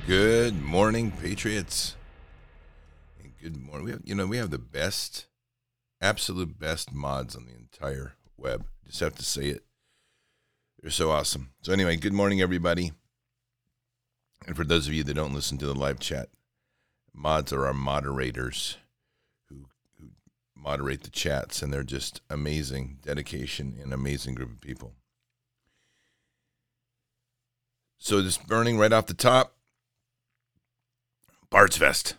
Good morning, Patriots. And good morning. We have the best, absolute best mods on the entire web. Just have to say it. They're so awesome. So anyway, good morning, everybody. And for those of you that don't listen to the live chat, mods are our moderators who moderate the chats, and they're just amazing dedication and amazing group of people. So just burning right off the top, Bard's Fest.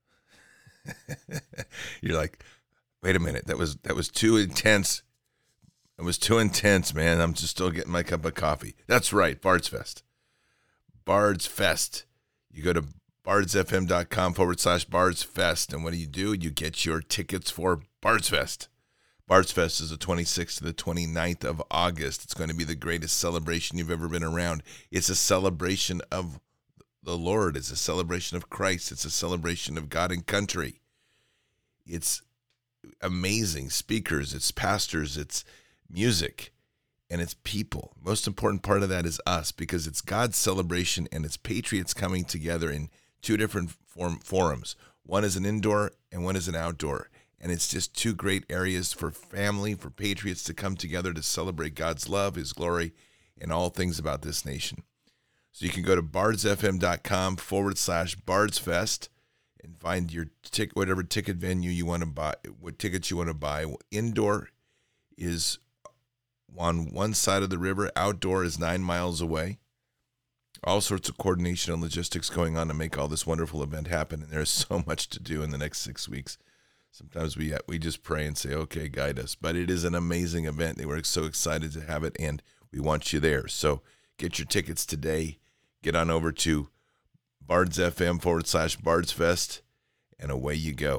You're like, wait a minute, that was too intense. It was too intense, man. I'm just still getting my cup of coffee. That's right, Bard's Fest. Bard's Fest. You go to bardsfm.com/Bard's Fest, and what do? You get your tickets for Bard's Fest. Bard's Fest is the 26th to the 29th of August. It's going to be the greatest celebration you've ever been around. It's a celebration of the Lord. It's a celebration of Christ. It's a celebration of God and country. It's amazing speakers. It's pastors. It's music. And it's people. Most important part of that is us, because it's God's celebration and it's patriots coming together in two different forums. One is an indoor and one is an outdoor. And it's just two great areas for family, for patriots to come together to celebrate God's love, his glory, and all things about this nation. So you can go to bardsfm.com/Bards Fest and find your whatever ticket venue you want to buy, what tickets you want to buy. Indoor is on one side of the river. Outdoor is 9 miles away. All sorts of coordination and logistics going on to make all this wonderful event happen. And there's so much to do in the next 6 weeks. Sometimes we just pray and say, okay, guide us. But it is an amazing event. They were so excited to have it, and we want you there. So get your tickets today. Get on over to bardsfm/Bards Fest, and away you go.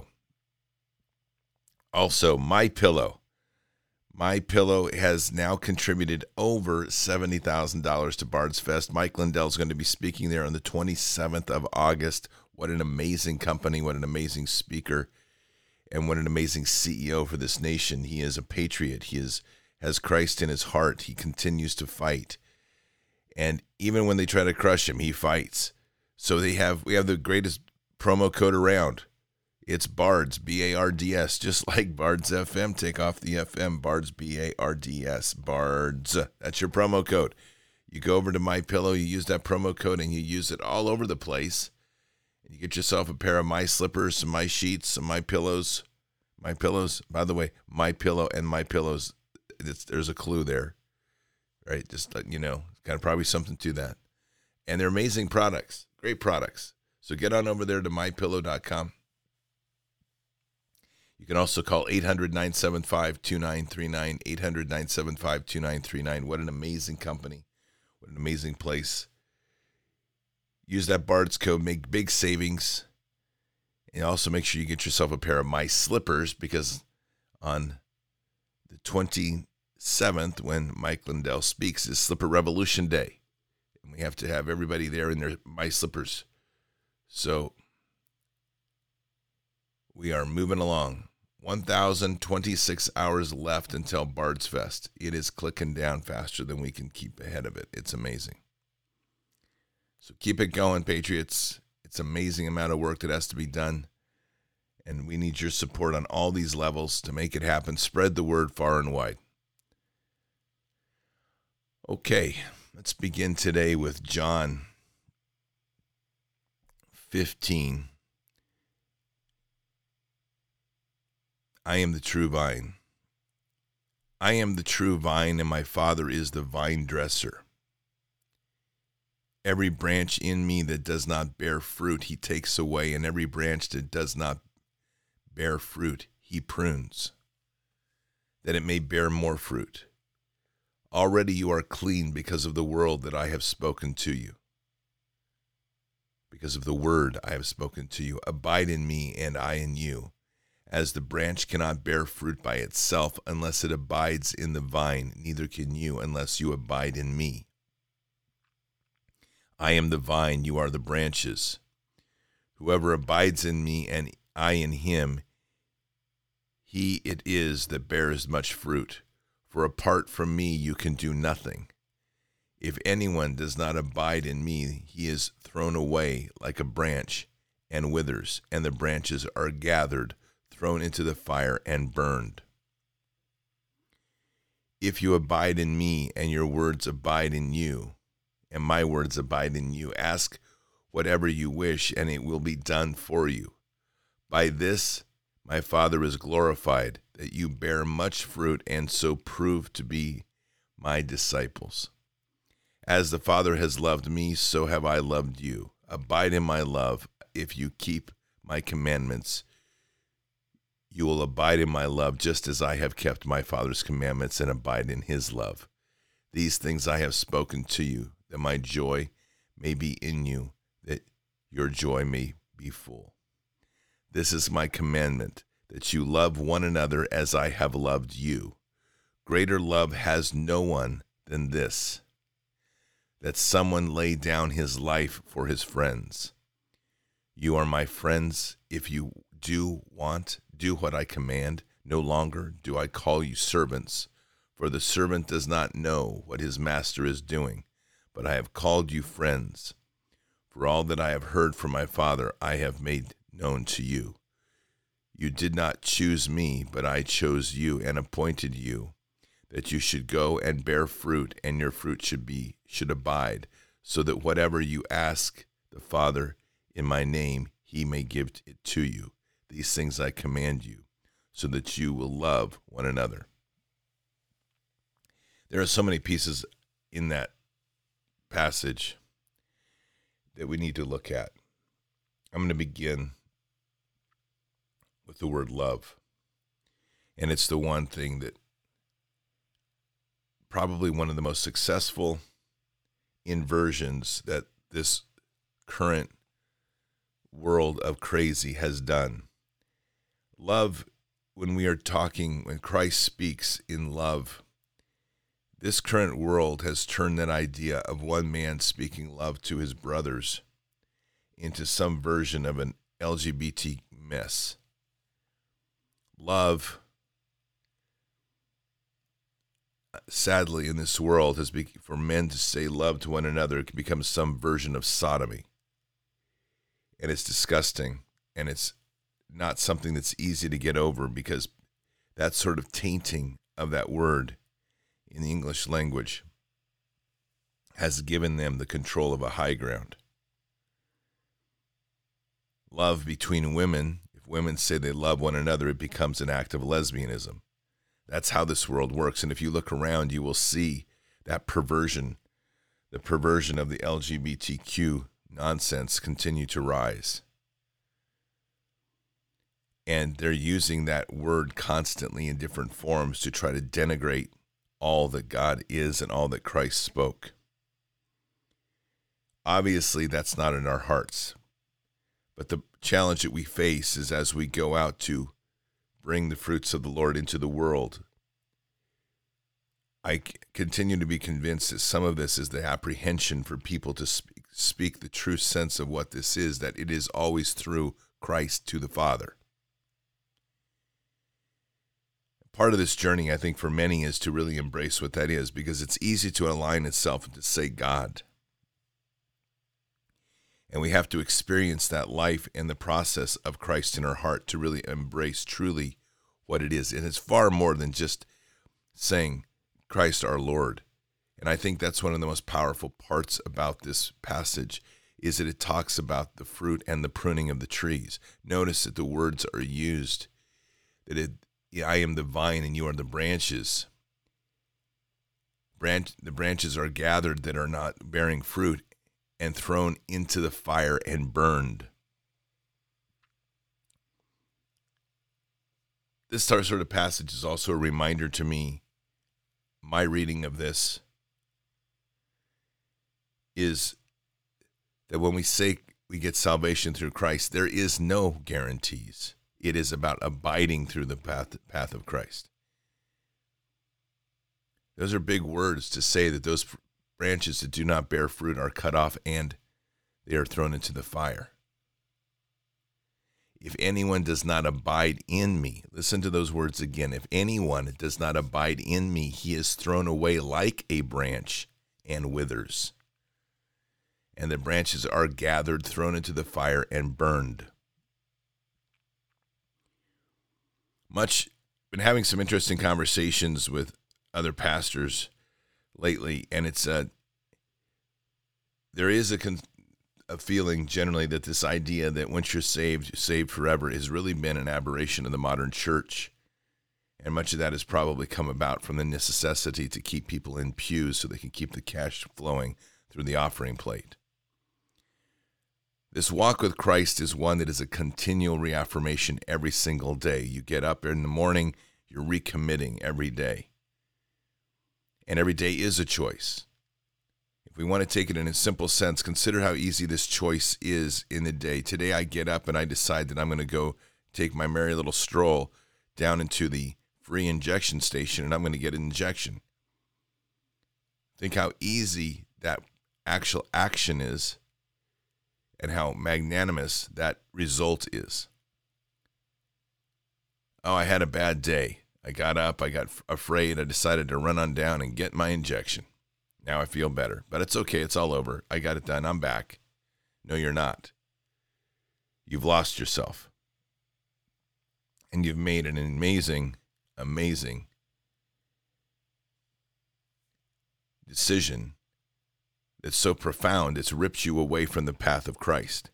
Also, MyPillow. MyPillow has now contributed over $70,000 to Bard's Fest. Mike Lindell is going to be speaking there on the 27th of August. What an amazing company. What an amazing speaker. And what an amazing CEO for this nation. He is a patriot. He has Christ in his heart. He continues to fight. And even when they try to crush him, he fights. So we have the greatest promo code around. It's Bards, B-A-R-D-S, just like Bards FM. Take off the FM, Bards, B-A-R-D-S, Bards. That's your promo code. You go over to MyPillow, you use that promo code, and you use it all over the place. And you get yourself a pair of My Slippers, some My Sheets, some My Pillows. My Pillows, by the way, My Pillow and My Pillows, there's a clue there, right? Just letting you know, kind of probably something to that. And they're amazing products, great products. So get on over there to mypillow.com. You can also call 800-975-2939, 800-975-2939. What an amazing company. What an amazing place. Use that Bards code, make big savings. And also make sure you get yourself a pair of My Slippers, because on the 27th, when Mike Lindell speaks, is Slipper Revolution Day. And we have to have everybody there in their My Slippers. So we are moving along. 1,026 hours left until Bard's Fest. It is clicking down faster than we can keep ahead of it. It's amazing. So keep it going, Patriots. It's an amazing amount of work that has to be done. And we need your support on all these levels to make it happen. Spread the word far and wide. Okay, let's begin today with John 15. I am the true vine. I am the true vine, and my Father is the vine dresser. Every branch in me that does not bear fruit, he takes away, and every branch that does not bear fruit, he prunes, that it may bear more fruit. Already you are clean because of the word that I have spoken to you. Because of the word I have spoken to you. Abide in me, and I in you. As the branch cannot bear fruit by itself unless it abides in the vine, neither can you unless you abide in me. I am the vine, you are the branches. Whoever abides in me and I in him, he it is that bears much fruit. For apart from me you can do nothing. If anyone does not abide in me, he is thrown away like a branch and withers, and the branches are gathered, thrown into the fire, and burned. If you abide in me, and your words abide in you, and my words abide in you, ask whatever you wish, and it will be done for you. By this my Father is glorified, that you bear much fruit, and so prove to be my disciples. As the Father has loved me, so have I loved you. Abide in my love. If you keep my commandments, you will abide in my love, just as I have kept my Father's commandments and abide in his love. These things I have spoken to you, that my joy may be in you, that your joy may be full. This is my commandment, that you love one another as I have loved you. Greater love has no one than this, that someone lay down his life for his friends. You are my friends if you do what I command. No longer do I call you servants, for the servant does not know what his master is doing, but I have called you friends. For all that I have heard from my Father I have made known to you. You did not choose me, but I chose you and appointed you, that you should go and bear fruit, and your fruit should abide, so that whatever you ask the Father in my name, he may give it to you. These things I command you, so that you will love one another. There are so many pieces in that passage that we need to look at. I'm going to begin with the word love. And it's the one thing that probably one of the most successful inversions that this current world of crazy has done. Love, when Christ speaks in love, this current world has turned that idea of one man speaking love to his brothers into some version of an LGBT mess. Love, sadly, in this world, for men to say love to one another, it can become some version of sodomy. And it's disgusting, and it's not something that's easy to get over, because that sort of tainting of that word in the English language has given them the control of a high ground. Love between women, if women say they love one another, it becomes an act of lesbianism. That's how this world works. And if you look around, you will see that perversion, the perversion of the LGBTQ nonsense continue to rise. And they're using that word constantly in different forms to try to denigrate all that God is and all that Christ spoke. Obviously, that's not in our hearts. But the challenge that we face is as we go out to bring the fruits of the Lord into the world, I continue to be convinced that some of this is the apprehension for people to speak the true sense of what this is, that it is always through Christ to the Father. Part of this journey, I think, for many is to really embrace what that is, because it's easy to align itself and to say God. And we have to experience that life and the process of Christ in our heart to really embrace truly what it is. And it's far more than just saying Christ our Lord. And I think that's one of the most powerful parts about this passage, is that it talks about the fruit and the pruning of the trees. Notice that the words are used, that I am the vine and you are the branches. The branches are gathered that are not bearing fruit and thrown into the fire and burned. This sort of passage is also a reminder to me, my reading of this is that when we say we get salvation through Christ, there is no guarantees. It is about abiding through the path of Christ. Those are big words to say, that those branches that do not bear fruit are cut off and they are thrown into the fire. If anyone does not abide in me, listen to those words again. If anyone does not abide in me, he is thrown away like a branch and withers. And the branches are gathered, thrown into the fire, and burned. Been having some interesting conversations with other pastors lately, and there is a feeling generally that this idea that once you're saved, you're saved forever has really been an aberration of the modern church. And much of that has probably come about from the necessity to keep people in pews so they can keep the cash flowing through the offering plate. This walk with Christ is one that is a continual reaffirmation every single day. You get up in the morning, you're recommitting every day. And every day is a choice. If we want to take it in a simple sense, consider how easy this choice is in the day. Today I get up and I decide that I'm going to go take my merry little stroll down into the free injection station and I'm going to get an injection. Think how easy that actual action is and how magnanimous that result is. Oh, I had a bad day. I got up, I got afraid, I decided to run on down and get my injection. Now I feel better, but it's okay, it's all over. I got it done, I'm back. No, you're not. You've lost yourself. And you've made an amazing decision that's so profound, it's ripped you away from the path of Christ.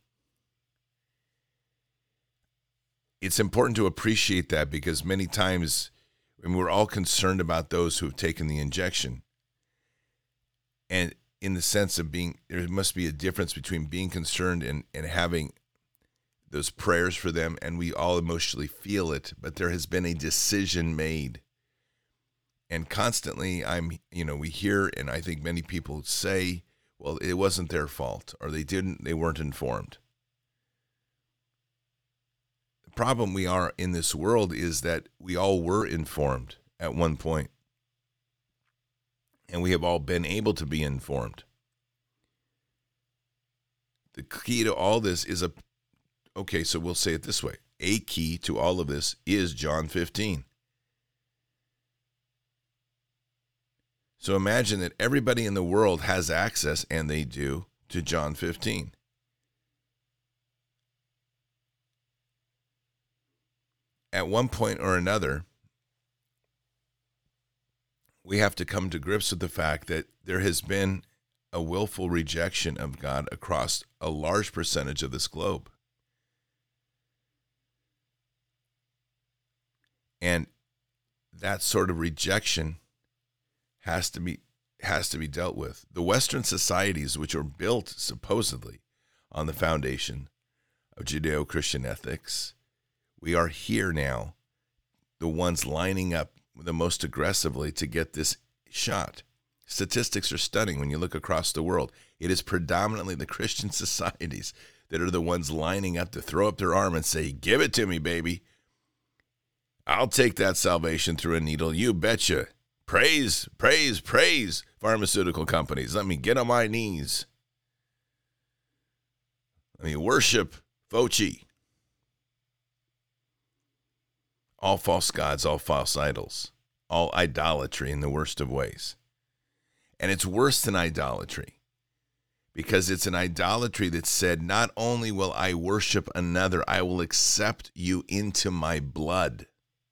It's important to appreciate that because many times when we're all concerned about those who have taken the injection, and in the sense of there must be a difference between being concerned and having those prayers for them, and we all emotionally feel it, but there has been a decision made. And constantly we hear, and I think many people say, well, it wasn't their fault, or they weren't informed. The problem we are in this world is that we all were informed at one point, and we have all been able to be informed. The key to all this is so we'll say it this way. A key to all of this is John 15. So imagine that everybody in the world has access, and they do, to John 15. At one point or another, we have to come to grips with the fact that there has been a willful rejection of God across a large percentage of this globe. And that sort of rejection has to be dealt with. The Western societies, which are built supposedly on the foundation of Judeo-Christian ethics, we are here now, the ones lining up the most aggressively to get this shot. Statistics are stunning when you look across the world. It is predominantly the Christian societies that are the ones lining up to throw up their arm and say, give it to me, baby. I'll take that salvation through a needle, you betcha. Praise, praise, praise, pharmaceutical companies. Let me get on my knees. Let me worship Fauci. All false gods, all false idols, all idolatry in the worst of ways. And it's worse than idolatry because it's an idolatry that said, not only will I worship another, I will accept you into my blood.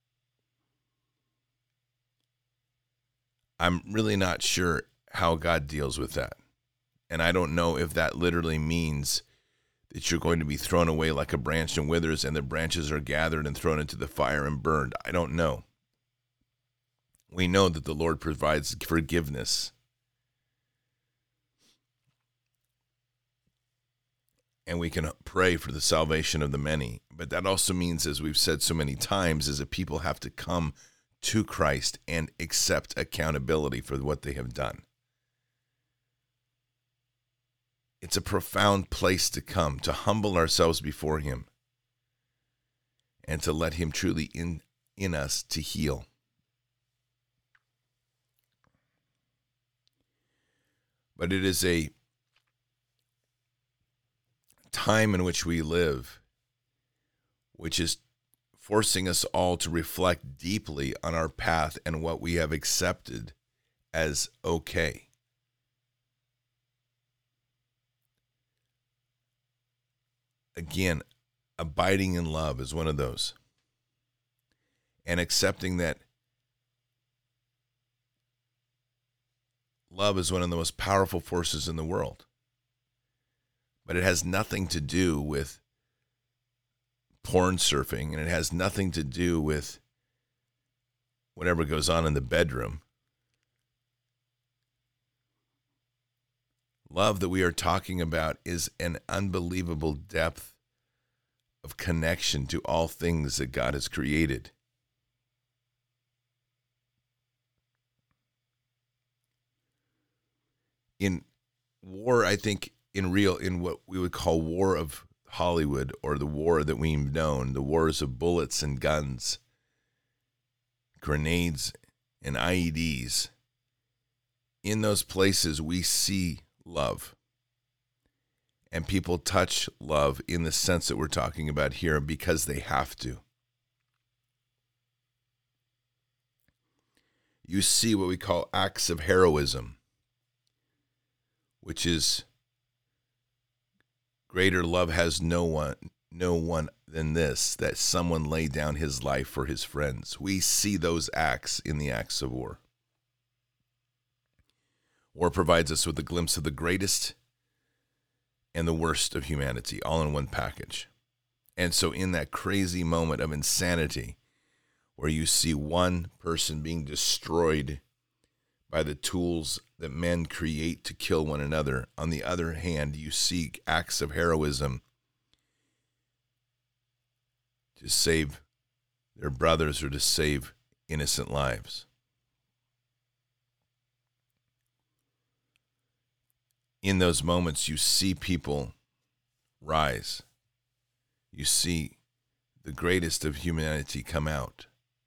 I'm really not sure how God deals with that. And I don't know if that literally means that you're going to be thrown away like a branch and withers and the branches are gathered and thrown into the fire and burned. I don't know. We know that the Lord provides forgiveness. And we can pray for the salvation of the many. But that also means, as we've said so many times, is that people have to come to Christ and accept accountability for what they have done. It's a profound place to come, to humble ourselves before him and to let him truly in us to heal. But it is a time in which we live, which is forcing us all to reflect deeply on our path and what we have accepted as okay. again, abiding in love is one of those. And accepting that love is one of the most powerful forces in the world. But it has nothing to do with porn surfing, and it has nothing to do with whatever goes on in the bedroom. Love that we are talking about is an unbelievable depth of connection to all things that God has created. In war, I think in what we would call war of Hollywood, or the war that we've known, the wars of bullets and guns, grenades and IEDs, in those places we see love. And people touch love in the sense that we're talking about here because they have to. You see what we call acts of heroism, which is greater love has no one than this, that someone lay down his life for his friends. We see those acts in the acts of war. War provides us with a glimpse of the greatest and the worst of humanity, all in one package. And so in that crazy moment of insanity, where you see one person being destroyed by the tools that men create to kill one another, on the other hand, you see acts of heroism to save their brothers or to save innocent lives. In those moments, you see people rise. You see the greatest of humanity come out.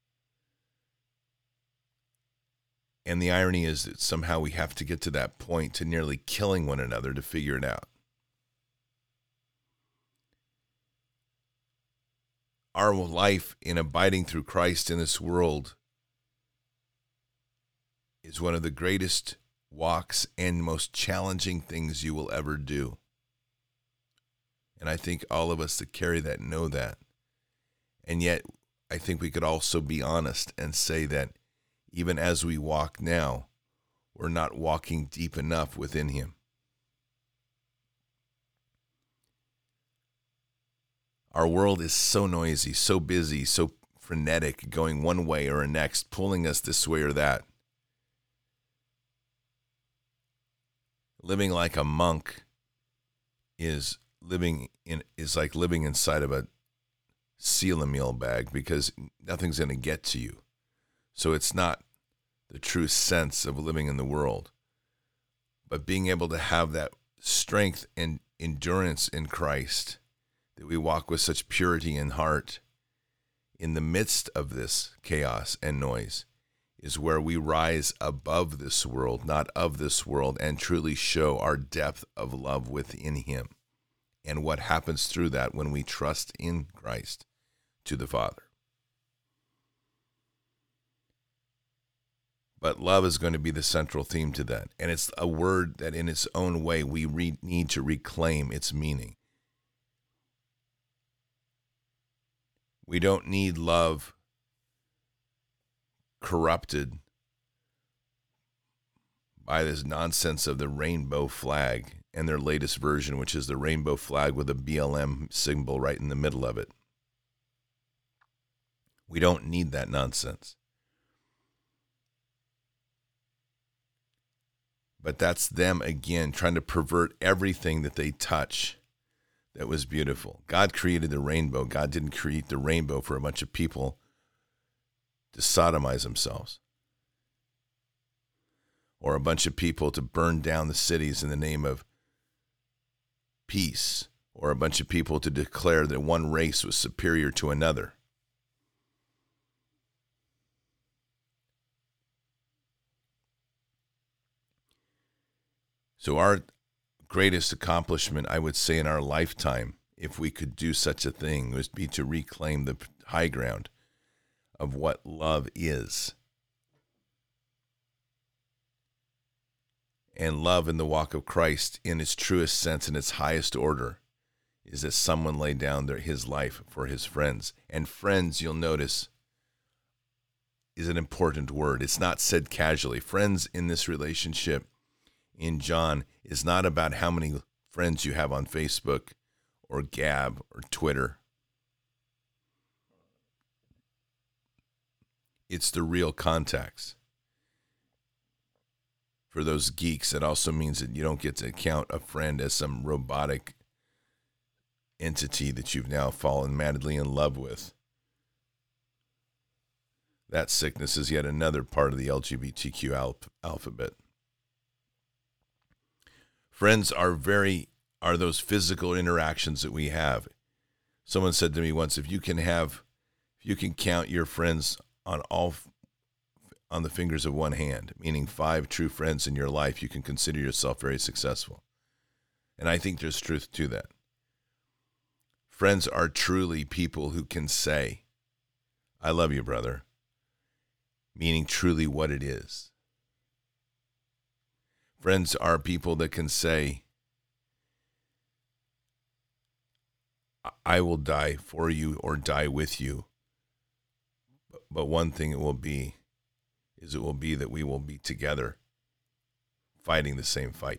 And the irony is that somehow we have to get to that point to nearly killing one another to figure it out. Our life in abiding through Christ in this world is one of the greatest walks and most challenging things you will ever do. And I think all of us that carry that know that. And yet, I think we could also be honest and say that even as we walk now, we're not walking deep enough within Him. Our world is so noisy, so busy, so frenetic, going one way or next, pulling us this way or that. Living like a monk is like living inside of a seal meal bag, because nothing's going to get to you. So it's not the true sense of living in the world. But being able to have that strength and endurance in Christ, that we walk with such purity in heart in the midst of this chaos and noise, is where we rise above this world, not of this world, and truly show our depth of love within Him and what happens through that when we trust in Christ to the Father. But love is going to be the central theme to that. And it's a word that in its own way we need to reclaim its meaning. We don't need love corrupted by this nonsense of the rainbow flag and their latest version, which is the rainbow flag with a BLM symbol right in the middle of it. We don't need that nonsense. But that's them again trying to pervert everything that they touch that was beautiful. God created the rainbow. God didn't create the rainbow for a bunch of people to sodomize themselves, or a bunch of people to burn down the cities in the name of peace, or a bunch of people to declare that one race was superior to another. So our greatest accomplishment, I would say, in our lifetime, if we could do such a thing, would be to reclaim the high ground of what love is. And love in the walk of Christ in its truest sense, in its highest order, is that someone laid down his life for his friends. And friends, you'll notice, is an important word. It's not said casually. Friends in this relationship in John is not about how many friends you have on Facebook or Gab or Twitter. It's the real contacts. For those geeks, it also means that you don't get to count a friend as some robotic entity that you've now fallen madly in love with. That sickness is yet another part of the LGBTQ alphabet. Friends are those physical interactions that we have. Someone said to me once, if you can count your friends on the fingers of one hand, meaning 5 true friends in your life, you can consider yourself very successful. And I think there's truth to that. Friends are truly people who can say, I love you, brother, meaning truly what it is. Friends are people that can say, I will die for you or die with you. But one thing it will be that we will be together fighting the same fight.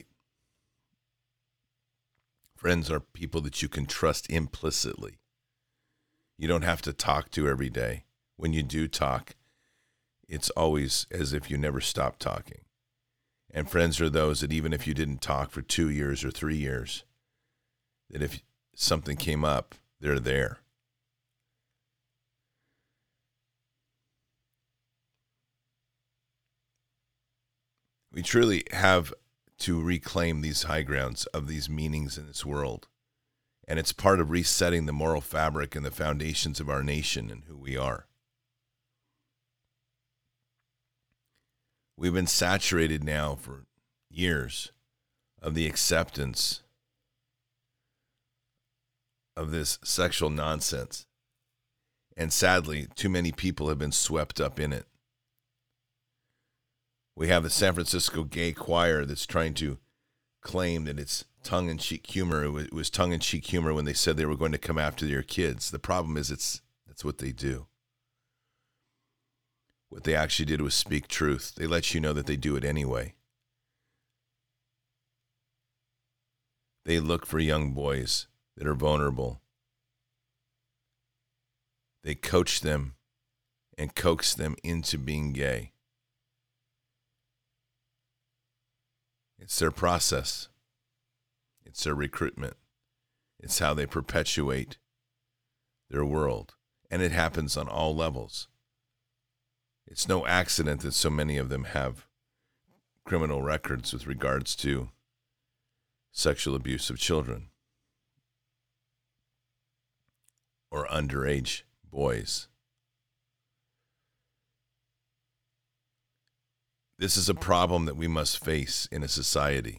Friends are people that you can trust implicitly. You don't have to talk to every day. When you do talk, it's always as if you never stopped talking. And friends are those that even if you didn't talk for 2 years or 3 years, that if something came up, they're there. We truly have to reclaim these high grounds of these meanings in this world. And it's part of resetting the moral fabric and the foundations of our nation and who we are. We've been saturated now for years of the acceptance of this sexual nonsense. And sadly, too many people have been swept up in it. We have the San Francisco Gay Choir that's trying to claim that it's tongue-in-cheek humor. It was tongue-in-cheek humor when they said they were going to come after your kids. The problem is that's what they do. What they actually did was speak truth. They let you know that they do it anyway. They look for young boys that are vulnerable. They coach them and coax them into being gay. It's their process. It's their recruitment. It's how they perpetuate their world. And it happens on all levels. It's no accident that so many of them have criminal records with regards to sexual abuse of children or underage boys. This is a problem that we must face in a society.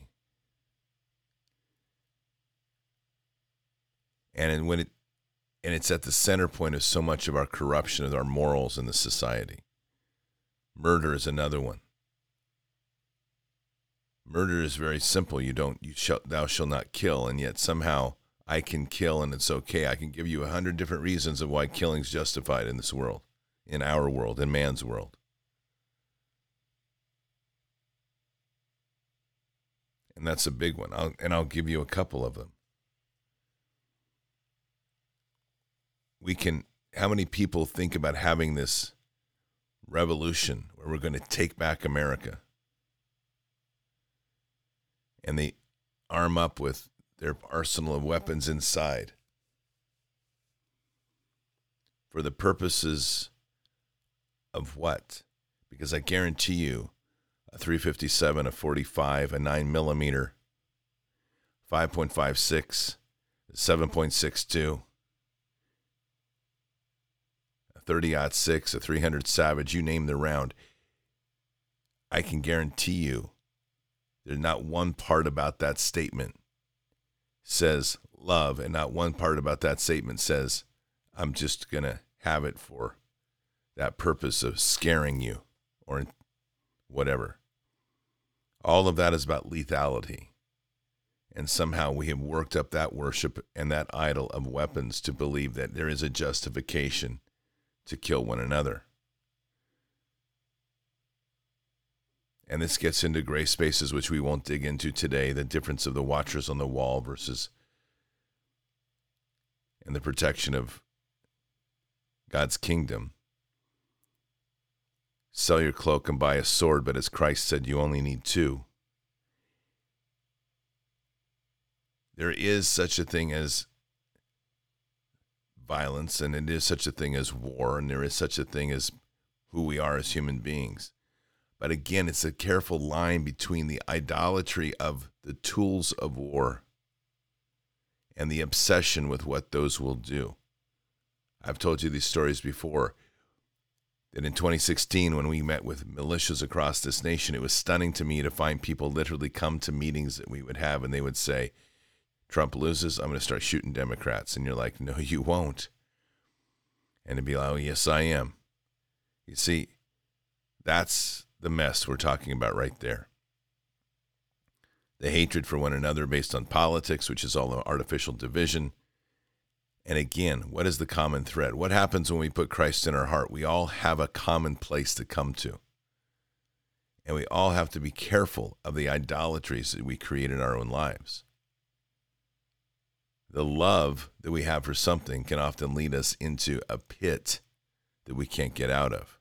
And it's at the center point of so much of our corruption of our morals in the society. Murder is another one. Murder is very simple. Thou shalt not kill, and yet somehow I can kill and it's okay. I can give you 100 different reasons of why killing is justified in this world, in our world, in man's world. And that's a big one. I'll give you a couple of them. How many people think about having this revolution where we're going to take back America? And they arm up with their arsenal of weapons inside for the purposes of what? Because I guarantee you, a 357, a 45, a 9mm, 5.56, 7.62, a 30-06, a 300 Savage, you name the round. I can guarantee you there's not one part about that statement says love, and not one part about that statement says I'm just going to have it for that purpose of scaring you or whatever. All of that is about lethality. And somehow we have worked up that worship and that idol of weapons to believe that there is a justification to kill one another. And this gets into gray spaces, which we won't dig into today, the difference of the watchers on the wall versus and the protection of God's kingdom. Sell your cloak and buy a sword, but as Christ said, you only need two. There is such a thing as violence, and it is such a thing as war, and there is such a thing as who we are as human beings. But again, it's a careful line between the idolatry of the tools of war and the obsession with what those will do. I've told you these stories before, that in 2016, when we met with militias across this nation, it was stunning to me to find people literally come to meetings that we would have, and they would say, Trump loses, I'm going to start shooting Democrats. And you're like, no, you won't. And it'd be like, oh, yes, I am. You see, that's the mess we're talking about right there. The hatred for one another based on politics, which is all an artificial division. And again, what is the common thread? What happens when we put Christ in our heart? We all have a common place to come to. And we all have to be careful of the idolatries that we create in our own lives. The love that we have for something can often lead us into a pit that we can't get out of.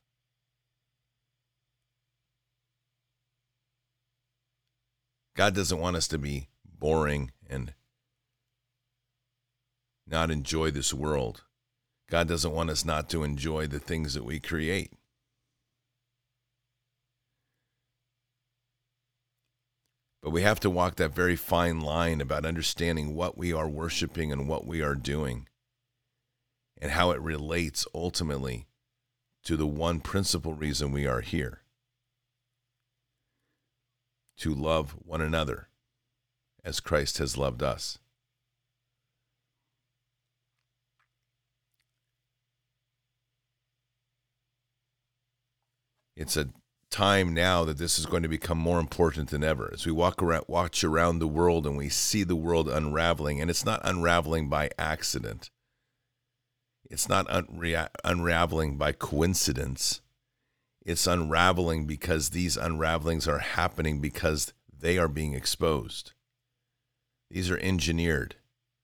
God doesn't want us to be boring and not enjoy this world. God doesn't want us not to enjoy the things that we create. But we have to walk that very fine line about understanding what we are worshiping and what we are doing and how it relates ultimately to the one principal reason we are here: to love one another as Christ has loved us. It's a time now that this is going to become more important than ever as we watch around the world and we see the world unraveling. And it's not unraveling by accident. It's not unraveling by coincidence. It's unraveling because these unravelings are happening because they are being exposed. These are engineered.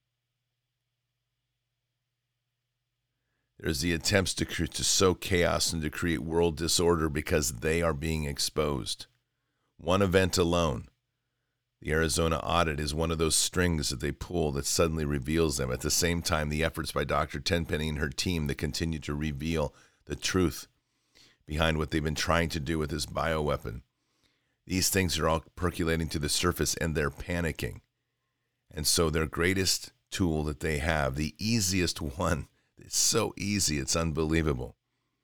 There's the attempts to sow chaos and to create world disorder because they are being exposed. One event alone, the Arizona audit, is one of those strings that they pull that suddenly reveals them. At the same time, the efforts by Dr. Tenpenny and her team that continue to reveal the truth behind what they've been trying to do with this bioweapon. These things are all percolating to the surface and they're panicking. And so their greatest tool that they have, the easiest one, it's so easy, it's unbelievable.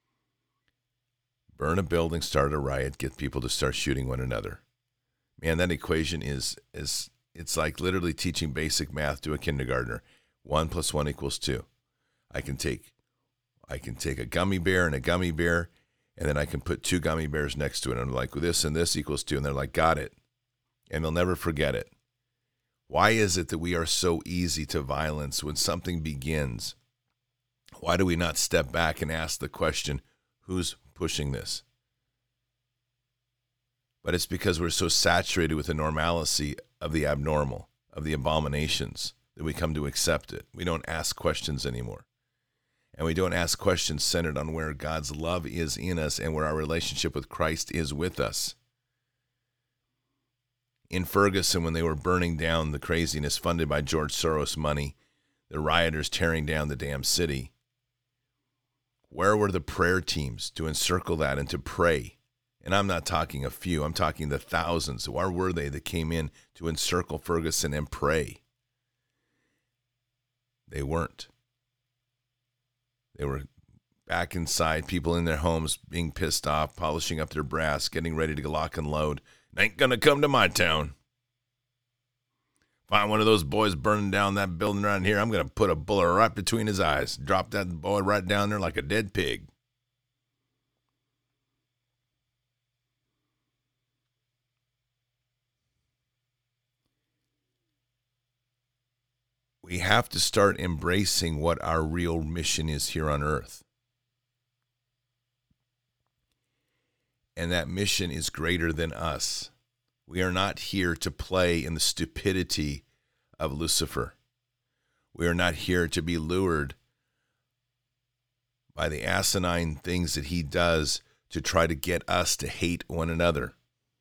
Burn a building, start a riot, get people to start shooting one another. Man, that equation is it's like literally teaching basic math to a kindergartner. 1 + 1 = 2. I can take a gummy bear and a gummy bear, and then I can put two gummy bears next to it. And I'm like, well, this and this = 2. And they're like, got it. And they'll never forget it. Why is it that we are so easy to violence when something begins? Why do we not step back and ask the question, who's pushing this? But it's because we're so saturated with the normalcy of the abnormal, of the abominations, that we come to accept it. We don't ask questions anymore. And we don't ask questions centered on where God's love is in us and where our relationship with Christ is with us. In Ferguson, when they were burning down the craziness funded by George Soros money, the rioters tearing down the damn city, where were the prayer teams to encircle that and to pray? And I'm not talking a few, I'm talking the thousands. Where were they that came in to encircle Ferguson and pray? They weren't. They were back inside, people in their homes being pissed off, polishing up their brass, getting ready to lock and load. Ain't gonna come to my town. Find one of those boys burning down that building around here, I'm going to put a bullet right between his eyes. Drop that boy right down there like a dead pig. We have to start embracing what our real mission is here on earth. And that mission is greater than us. We are not here to play in the stupidity of Lucifer. We are not here to be lured by the asinine things that he does to try to get us to hate one another.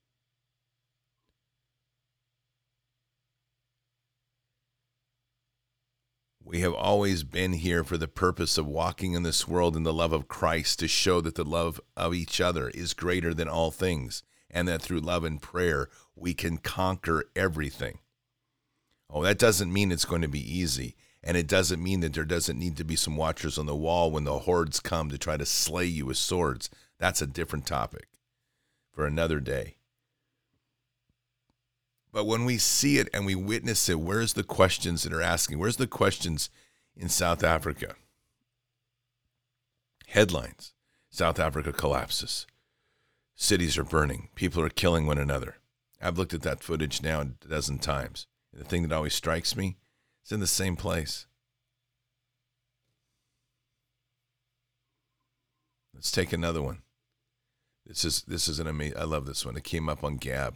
We have always been here for the purpose of walking in this world in the love of Christ, to show that the love of each other is greater than all things, and that through love and prayer, we can conquer everything. Oh, that doesn't mean it's going to be easy, and it doesn't mean that there doesn't need to be some watchers on the wall when the hordes come to try to slay you with swords. That's a different topic for another day. But when we see it and we witness it, where's the questions that are asking? Where's the questions in South Africa? Headlines: South Africa collapses. Cities are burning. People are killing one another. I've looked at that footage now a dozen times. And the thing that always strikes me, it's in the same place. Let's take another one. This is an amazing. I love this one. It came up on Gab.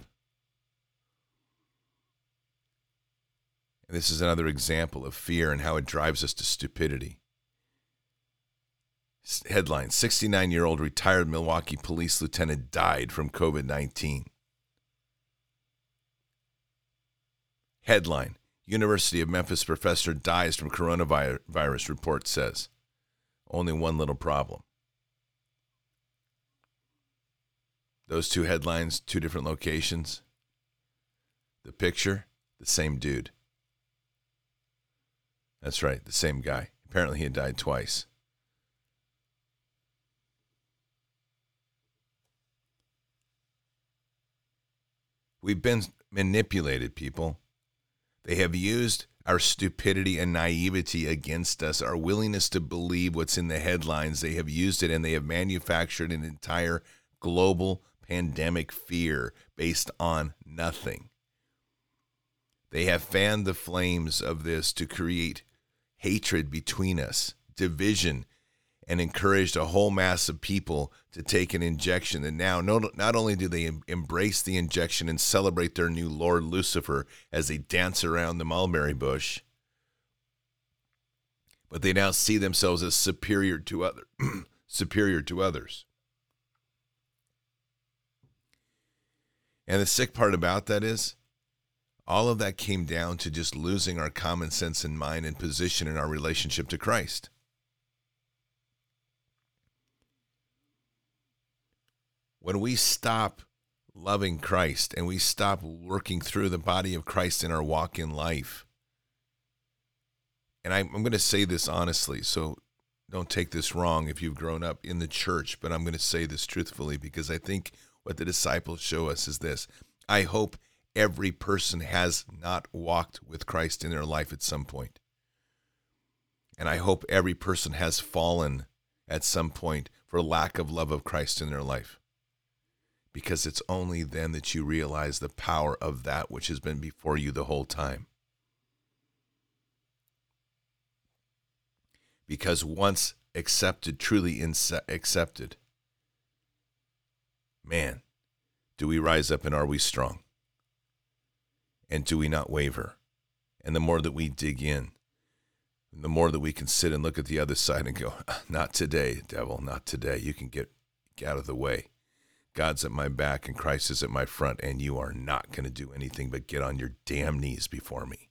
This is another example of fear and how it drives us to stupidity. Headline: 69-year-old retired Milwaukee police lieutenant died from COVID-19. Headline: University of Memphis professor dies from coronavirus, report says. Only one little problem. Those two headlines, two different locations. The picture, the same dude. That's right, the same guy. Apparently he had died twice. We've been manipulated, people. They have used our stupidity and naivety against us, our willingness to believe what's in the headlines. They have used it, and they have manufactured an entire global pandemic fear based on nothing. They have fanned the flames of this to create hatred between us, division, and encouraged a whole mass of people to take an injection. And now not only do they embrace the injection and celebrate their new Lord Lucifer as they dance around the mulberry bush, but they now see themselves as superior to others. And the sick part about that is, all of that came down to just losing our common sense and mind and position in our relationship to Christ. When we stop loving Christ and we stop working through the body of Christ in our walk in life, and I'm going to say this honestly, so don't take this wrong if you've grown up in the church, but I'm going to say this truthfully because I think what the disciples show us is this. I hope every person has not walked with Christ in their life at some point. And I hope every person has fallen at some point for lack of love of Christ in their life. Because it's only then that you realize the power of that which has been before you the whole time. Because once accepted, truly accepted, man, do we rise up and are we strong? And do we not waver? And the more that we dig in, the more that we can sit and look at the other side and go, not today, devil, not today. You can get out of the way. God's at my back and Christ is at my front, and you are not going to do anything but get on your damn knees before me.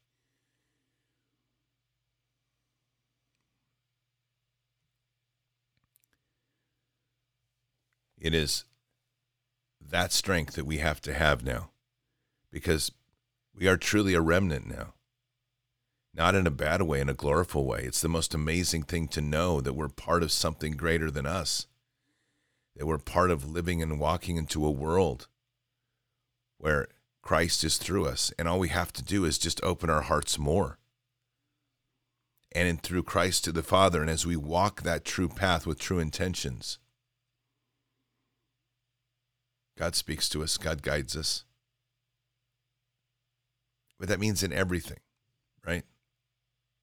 It is that strength that we have to have now, because we are truly a remnant now. Not in a bad way, in a glorified way. It's the most amazing thing to know that we're part of something greater than us. That we're part of living and walking into a world where Christ is through us. And all we have to do is just open our hearts more. And through Christ to the Father. And as we walk that true path with true intentions, God speaks to us. God guides us. But that means in everything, right?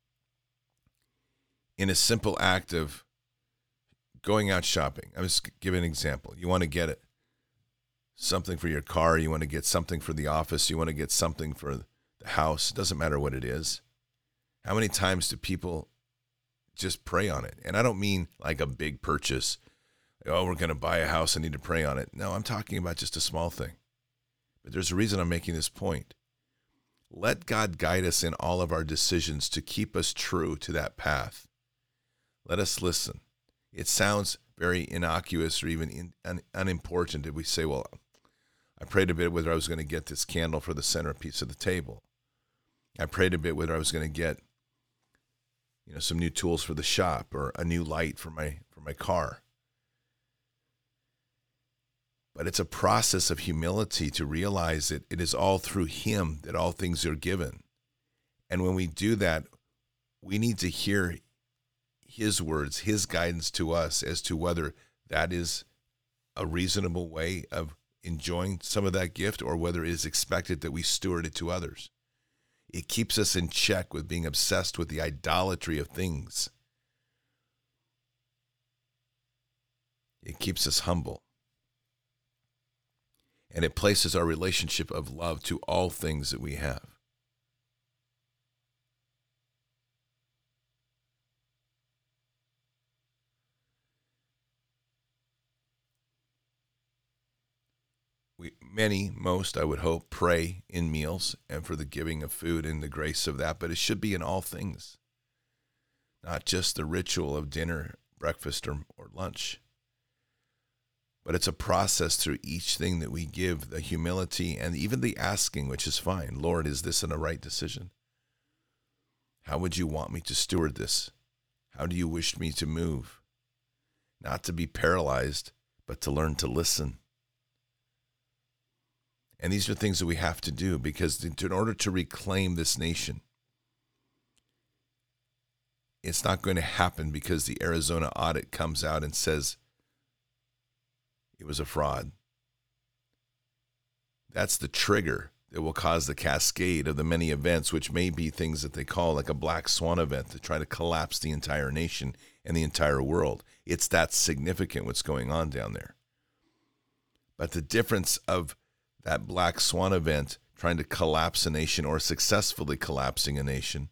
in a simple act of going out shopping. I'm just giving an example. You want to get it, something for your car. You want to get something for the office. You want to get something for the house. It doesn't matter what it is. How many times do people just pray on it? And I don't mean like a big purchase. Oh, we're going to buy a house. I need to pray on it. No, I'm talking about just a small thing. But there's a reason I'm making this point. Let God guide us in all of our decisions to keep us true to that path. Let us listen. It sounds very innocuous or even unimportant if we say, well, I prayed a bit whether I was going to get this candle for the centerpiece of the table. I prayed a bit whether I was going to get, some new tools for the shop or a new light for my car. But it's a process of humility to realize that it is all through Him that all things are given. And when we do that, we need to hear His words, His guidance to us as to whether that is a reasonable way of enjoying some of that gift or whether it is expected that we steward it to others. It keeps us in check with being obsessed with the idolatry of things. It keeps us humble. And it places our relationship of love to all things that we have. Most, I would hope, pray in meals and for the giving of food and the grace of that, but it should be in all things, not just the ritual of dinner, breakfast, or lunch. But it's a process through each thing that we give, the humility and even the asking, which is fine. Lord, is this a right decision? How would you want me to steward this? How do you wish me to move? Not to be paralyzed, but to learn to listen. And these are things that we have to do because in order to reclaim this nation, it's not going to happen because the Arizona audit comes out and says it was a fraud. That's the trigger that will cause the cascade of the many events, which may be things that they call like a black swan event to try to collapse the entire nation and the entire world. It's that significant what's going on down there. But the difference of that black swan event trying to collapse a nation or successfully collapsing a nation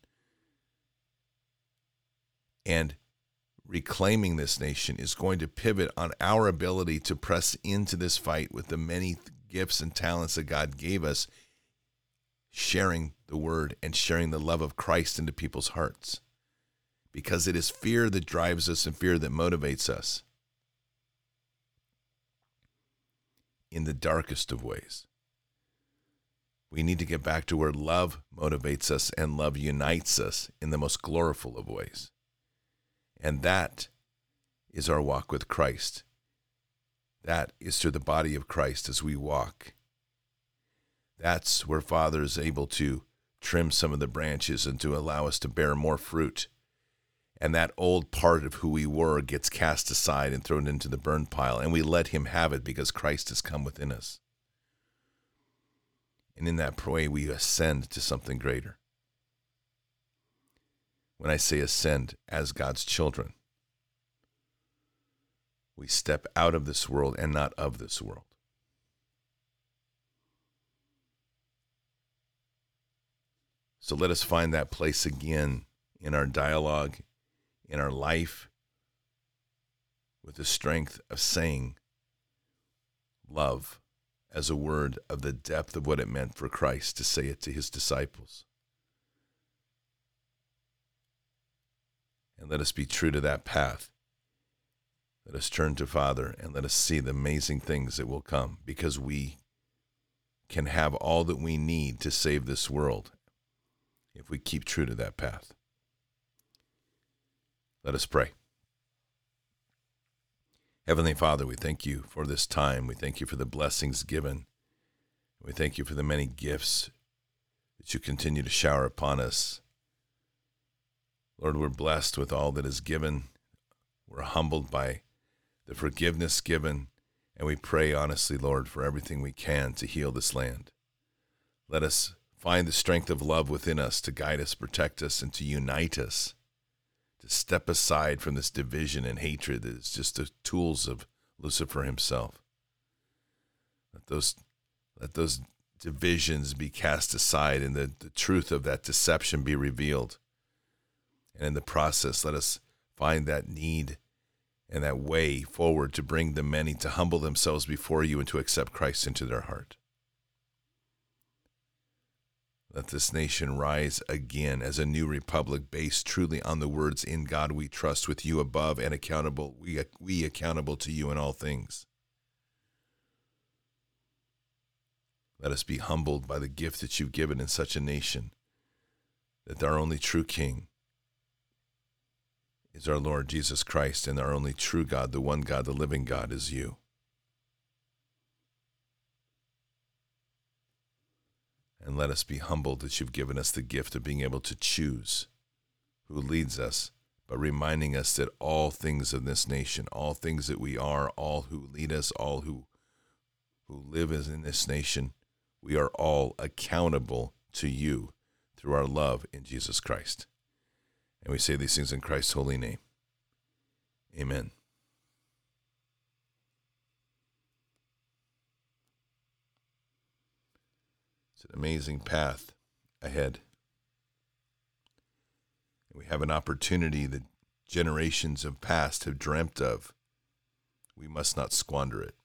and reclaiming this nation is going to pivot on our ability to press into this fight with the many gifts and talents that God gave us, sharing the word and sharing the love of Christ into people's hearts. Because it is fear that drives us and fear that motivates us in the darkest of ways. We need to get back to where love motivates us and love unites us in the most gloriful of ways. And that is our walk with Christ. That is through the body of Christ as we walk. That's where Father is able to trim some of the branches and to allow us to bear more fruit. And that old part of who we were gets cast aside and thrown into the burn pile, and we let Him have it because Christ has come within us. And in that way, we ascend to something greater. When I say ascend as God's children, we step out of this world and not of this world. So let us find that place again in our dialogue, in our life, with the strength of saying love as a word of the depth of what it meant for Christ to say it to His disciples. And let us be true to that path. Let us turn to Father and let us see the amazing things that will come because we can have all that we need to save this world if we keep true to that path. Let us pray. Heavenly Father, we thank you for this time. We thank you for the blessings given. We thank you for the many gifts that you continue to shower upon us. Lord, we're blessed with all that is given. We're humbled by the forgiveness given, and we pray honestly, Lord, for everything we can to heal this land. Let us find the strength of love within us to guide us, protect us, and to unite us, to step aside from this division and hatred that is just the tools of Lucifer himself. Let those divisions be cast aside and the truth of that deception be revealed. And in the process, let us find that need and that way forward to bring the many to humble themselves before you and to accept Christ into their heart. Let this nation rise again as a new republic based truly on the words, "In God we trust, with you above and accountable, we accountable to you in all things." Let us be humbled by the gift that you've given in such a nation, that our only true King is our Lord Jesus Christ, and our only true God, the one God, the living God, is you. And let us be humbled that you've given us the gift of being able to choose who leads us, but reminding us that all things in this nation, all things that we are, all who lead us, all who live as in this nation, we are all accountable to you through our love in Jesus Christ. And we say these things in Christ's holy name. Amen. It's an amazing path ahead. And we have an opportunity that generations of past have dreamt of. We must not squander it.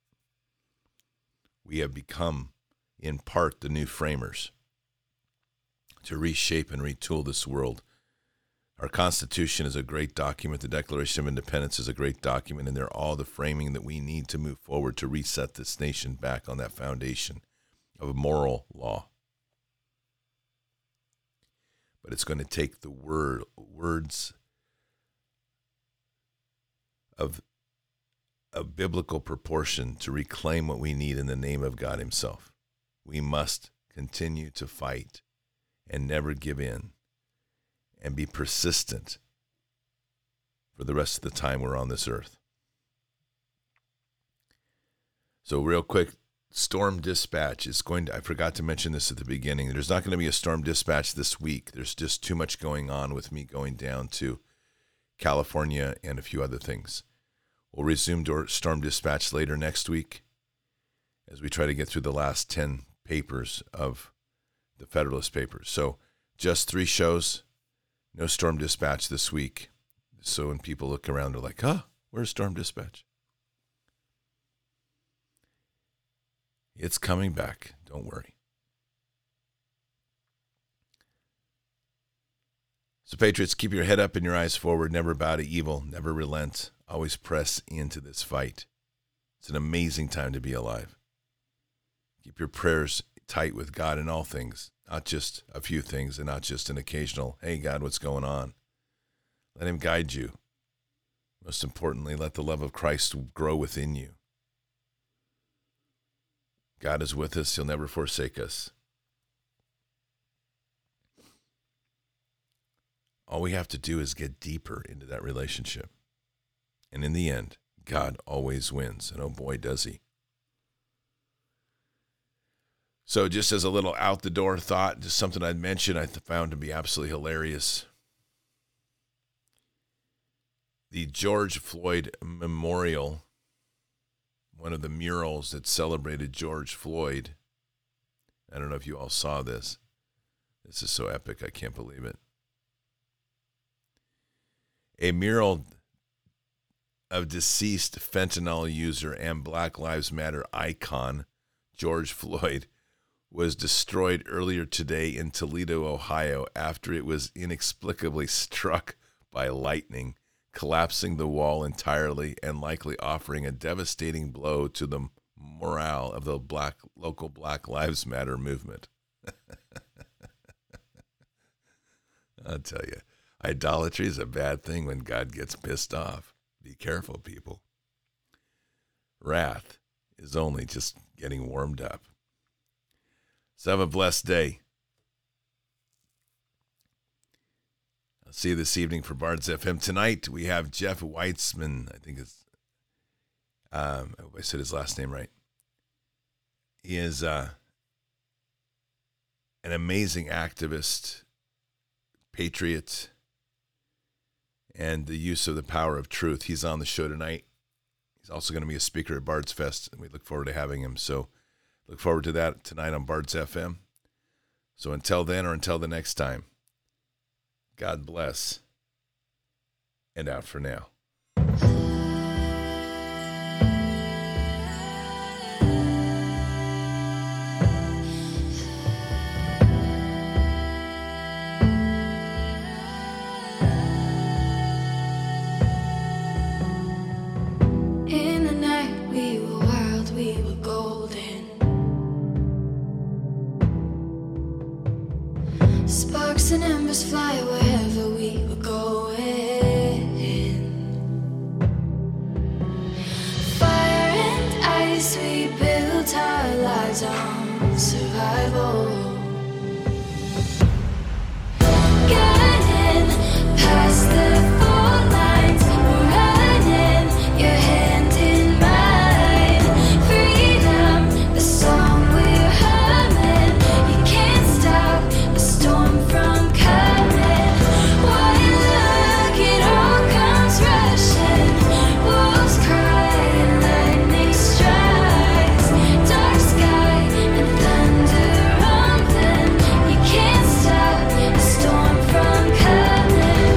We have become, in part, the new framers to reshape and retool this world. Our Constitution is a great document. The Declaration of Independence is a great document, and they're all the framing that we need to move forward to reset this nation back on that foundation of moral law. But it's going to take the words of biblical proportion to reclaim what we need in the name of God himself. We must continue to fight and never give in and be persistent for the rest of the time we're on this earth. So real quick, Storm Dispatch is going to, I forgot to mention this at the beginning. There's not going to be a Storm Dispatch this week. There's just too much going on with me going down to California and a few other things. We'll resume Storm Dispatch later next week as we try to get through the last 10 papers of the Federalist Papers. So just 3 shows, no Storm Dispatch this week. So when people look around, they're like, where's Storm Dispatch? It's coming back. Don't worry. So Patriots, keep your head up and your eyes forward. Never bow to evil. Never relent. Always press into this fight. It's an amazing time to be alive. Keep your prayers tight with God in all things, not just a few things and not just an occasional, hey, God, what's going on? Let him guide you. Most importantly, let the love of Christ grow within you. God is with us. He'll never forsake us. All we have to do is get deeper into that relationship. And in the end, God always wins. And oh boy, does he. So just as a little out-the-door thought, just something I'd mentioned I found to be absolutely hilarious. The George Floyd Memorial, one of the murals that celebrated George Floyd. I don't know if you all saw this. This is so epic, I can't believe it. A mural of deceased fentanyl user and Black Lives Matter icon George Floyd was destroyed earlier today in Toledo, Ohio, after it was inexplicably struck by lightning, collapsing the wall entirely and likely offering a devastating blow to the morale of the local Black Lives Matter movement. I'll tell you, idolatry is a bad thing when God gets pissed off. Be careful, people. Wrath is only just getting warmed up. So have a blessed day. I'll see you this evening for Bards FM. Tonight we have Jeff Weitzman. I think it's, I hope I said his last name right. He is an amazing activist, patriot, and the use of the power of truth. He's on the show tonight. He's also going to be a speaker at Bards Fest, and we look forward to having him. So look forward to that tonight on Bards FM. So until then, or until the next time, God bless, and out for now. In the night we were wild, we were golden. Sparks and embers fly wherever we were going. Fire and ice, we built our lives on survival. Getting past the fault lines, we're running, your hand in mine. Freedom, the song we're humming. You can't stop the storm from coming. One look, it all comes rushing. Wolves cry and lightning strikes. Dark sky and thunder rumbling. You can't stop the storm from coming.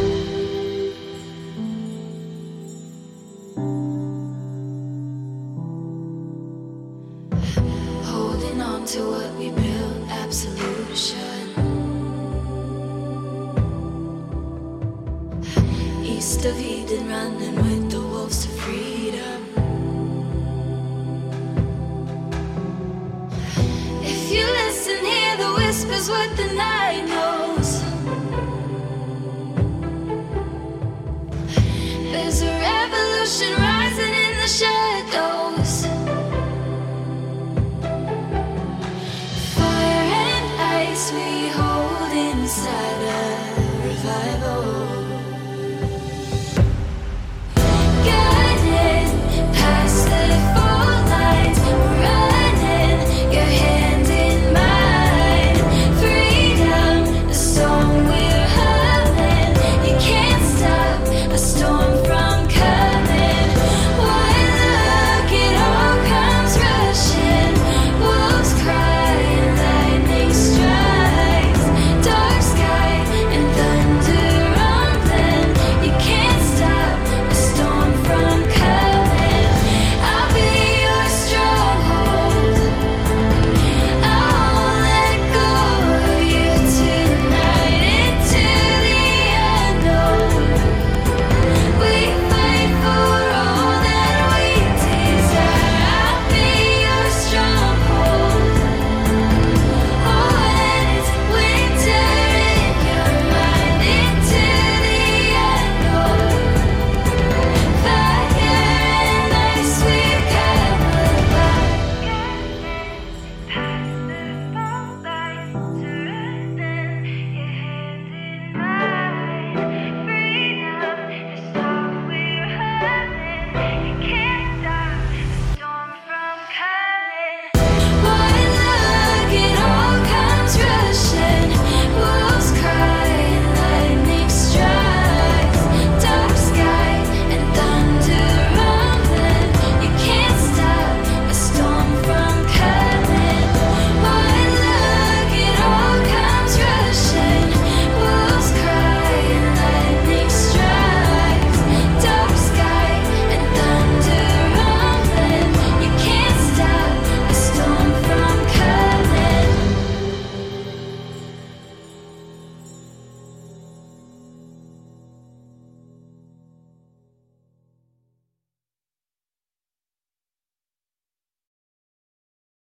Holding on to what we built, absolution. East of Eden, running with the wolves to freedom. If you listen, hear the whispers, what the night knows. There's a revolution rising in the shadows.